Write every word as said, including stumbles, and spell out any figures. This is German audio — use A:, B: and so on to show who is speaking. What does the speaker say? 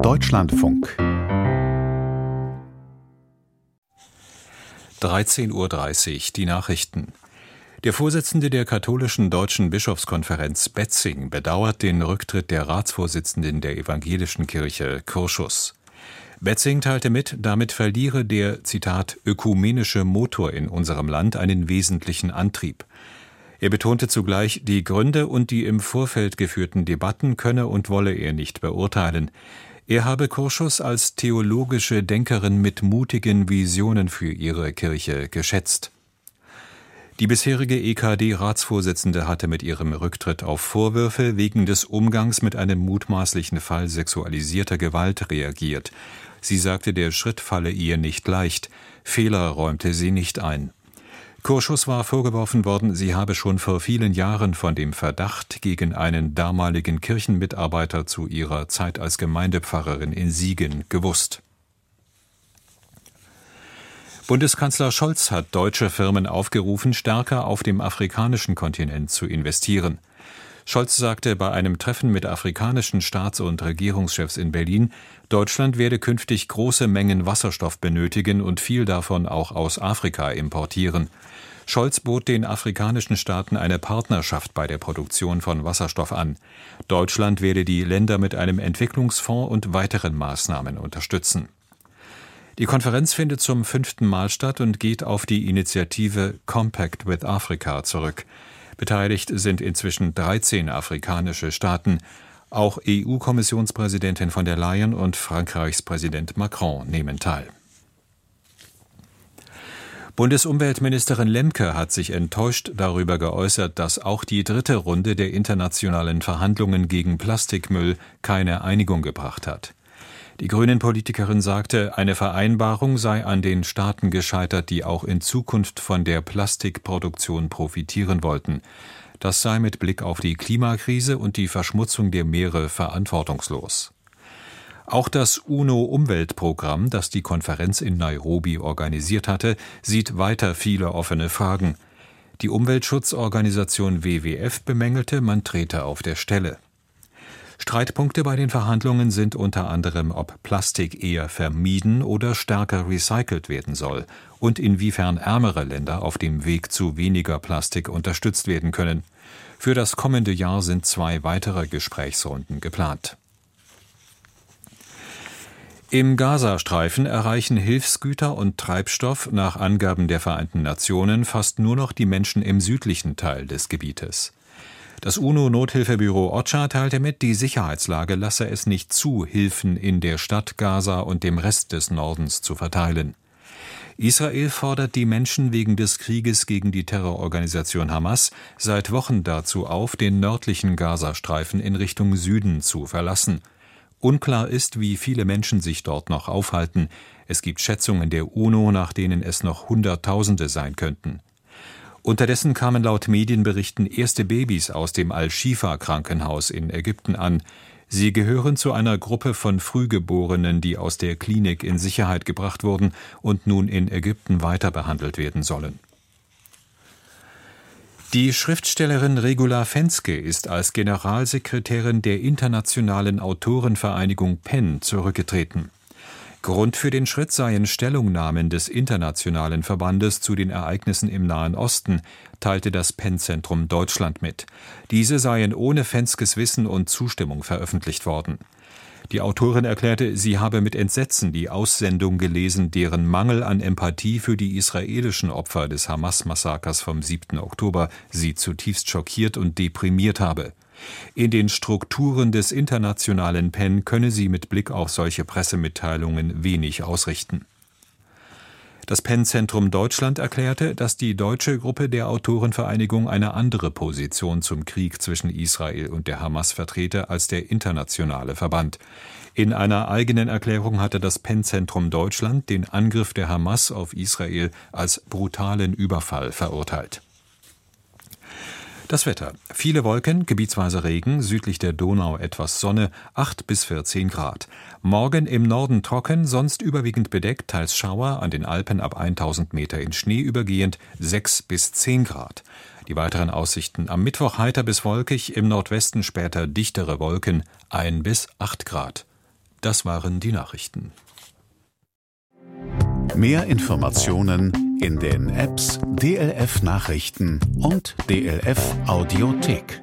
A: Deutschlandfunk
B: dreizehn Uhr dreißig, die Nachrichten. Der Vorsitzende der katholischen Deutschen Bischofskonferenz Betzing bedauert den Rücktritt der Ratsvorsitzenden der evangelischen Kirche Kurschus. Betzing teilte mit, damit verliere der, Zitat, ökumenische Motor in unserem Land einen wesentlichen Antrieb. Er betonte zugleich, die Gründe und die im Vorfeld geführten Debatten könne und wolle er nicht beurteilen. Er habe Kurschus als theologische Denkerin mit mutigen Visionen für ihre Kirche geschätzt. Die bisherige E K D-Ratsvorsitzende hatte mit ihrem Rücktritt auf Vorwürfe wegen des Umgangs mit einem mutmaßlichen Fall sexualisierter Gewalt reagiert. Sie sagte, der Schritt falle ihr nicht leicht. Fehler räumte sie nicht ein. Kurschus war vorgeworfen worden, sie habe schon vor vielen Jahren von dem Verdacht gegen einen damaligen Kirchenmitarbeiter zu ihrer Zeit als Gemeindepfarrerin in Siegen gewusst. Bundeskanzler Scholz hat deutsche Firmen aufgerufen, stärker auf dem afrikanischen Kontinent zu investieren. Scholz sagte bei einem Treffen mit afrikanischen Staats- und Regierungschefs in Berlin, Deutschland werde künftig große Mengen Wasserstoff benötigen und viel davon auch aus Afrika importieren. Scholz bot den afrikanischen Staaten eine Partnerschaft bei der Produktion von Wasserstoff an. Deutschland werde die Länder mit einem Entwicklungsfonds und weiteren Maßnahmen unterstützen. Die Konferenz findet zum fünften Mal statt und geht auf die Initiative Compact with Africa zurück. Beteiligt sind inzwischen dreizehn afrikanische Staaten. Auch E U-Kommissionspräsidentin von der Leyen und Frankreichs Präsident Macron nehmen teil. Bundesumweltministerin Lemke hat sich enttäuscht darüber geäußert, dass auch die dritte Runde der internationalen Verhandlungen gegen Plastikmüll keine Einigung gebracht hat. Die Grünen-Politikerin sagte, eine Vereinbarung sei an den Staaten gescheitert, die auch in Zukunft von der Plastikproduktion profitieren wollten. Das sei mit Blick auf die Klimakrise und die Verschmutzung der Meere verantwortungslos. Auch das UNO-Umweltprogramm, das die Konferenz in Nairobi organisiert hatte, sieht weiter viele offene Fragen. Die Umweltschutzorganisation W W F bemängelte, man trete auf der Stelle. Streitpunkte bei den Verhandlungen sind unter anderem, ob Plastik eher vermieden oder stärker recycelt werden soll und inwiefern ärmere Länder auf dem Weg zu weniger Plastik unterstützt werden können. Für das kommende Jahr sind zwei weitere Gesprächsrunden geplant. Im Gazastreifen erreichen Hilfsgüter und Treibstoff nach Angaben der Vereinten Nationen fast nur noch die Menschen im südlichen Teil des Gebietes. Das UNO-Nothilfebüro OCHA teilte mit, die Sicherheitslage lasse es nicht zu, Hilfen in der Stadt Gaza und dem Rest des Nordens zu verteilen. Israel fordert die Menschen wegen des Krieges gegen die Terrororganisation Hamas seit Wochen dazu auf, den nördlichen Gazastreifen in Richtung Süden zu verlassen. Unklar ist, wie viele Menschen sich dort noch aufhalten. Es gibt Schätzungen der UNO, nach denen es noch Hunderttausende sein könnten. Unterdessen kamen laut Medienberichten erste Babys aus dem Al-Shifa-Krankenhaus in Ägypten an. Sie gehören zu einer Gruppe von Frühgeborenen, die aus der Klinik in Sicherheit gebracht wurden und nun in Ägypten weiter behandelt werden sollen. Die Schriftstellerin Regula Fenske ist als Generalsekretärin der Internationalen Autorenvereinigung PEN zurückgetreten. Grund für den Schritt seien Stellungnahmen des internationalen Verbandes zu den Ereignissen im Nahen Osten, teilte das PEN-Zentrum Deutschland mit. Diese seien ohne Fenskes Wissen und Zustimmung veröffentlicht worden. Die Autorin erklärte, sie habe mit Entsetzen die Aussendung gelesen, deren Mangel an Empathie für die israelischen Opfer des Hamas-Massakers vom siebten Oktober sie zutiefst schockiert und deprimiert habe. In den Strukturen des internationalen PEN könne sie mit Blick auf solche Pressemitteilungen wenig ausrichten. Das PEN-Zentrum Deutschland erklärte, dass die deutsche Gruppe der Autorenvereinigung eine andere Position zum Krieg zwischen Israel und der Hamas vertrete als der internationale Verband. In einer eigenen Erklärung hatte das PEN-Zentrum Deutschland den Angriff der Hamas auf Israel als brutalen Überfall verurteilt. Das Wetter. Viele Wolken, gebietsweise Regen, südlich der Donau etwas Sonne, acht bis vierzehn Grad. Morgen im Norden trocken, sonst überwiegend bedeckt, teils Schauer, an den Alpen ab tausend Meter in Schnee übergehend, sechs bis zehn Grad. Die weiteren Aussichten: am Mittwoch heiter bis wolkig, im Nordwesten später dichtere Wolken, ein bis acht Grad. Das waren die Nachrichten.
A: Mehr Informationen in den Apps D L F Nachrichten und D L F Audiothek.